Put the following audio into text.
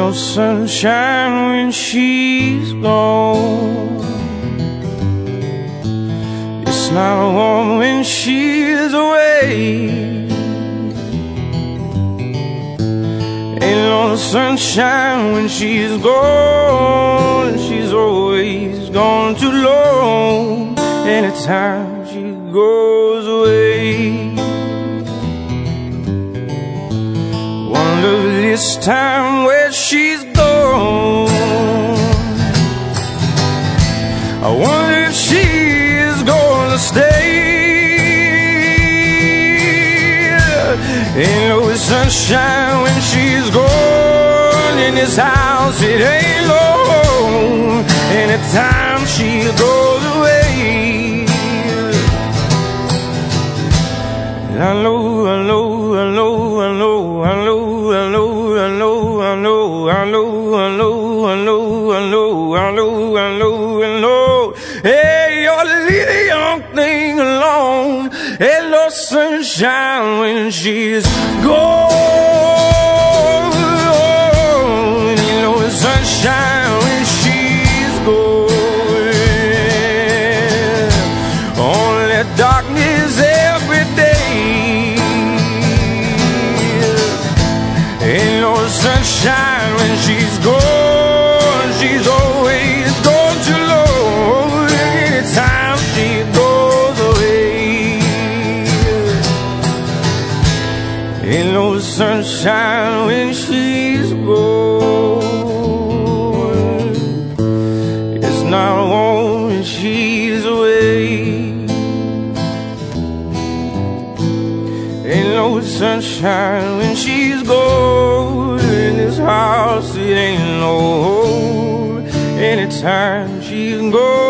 no sunshine when she's gone. It's not warm when she's away. Ain't no sunshine when she's gone. She's always gone too long. Anytime she goes away. Wonder this time where she's gone. I wonder if she's gonna stay. Ain't no sunshine when she's gone. In this house it ain't long. Anytime she goes away. And I know, I know, I know, I know, I know, I know, I know, I know, I know, I know, I know, I know, I know, I know, I know. Hey, you're leaving the young thing alone. Ain't no sunshine when she's gone. Ain't no sunshine when she's gone. Only darkness every day. Ain't no sunshine when she's gone. She's always gone too low. Anytime she goes away. Ain't no sunshine when she's gone. It's not warm when she's away. Ain't no sunshine when she's gone. In this house it ain't no home. Anytime she's gone.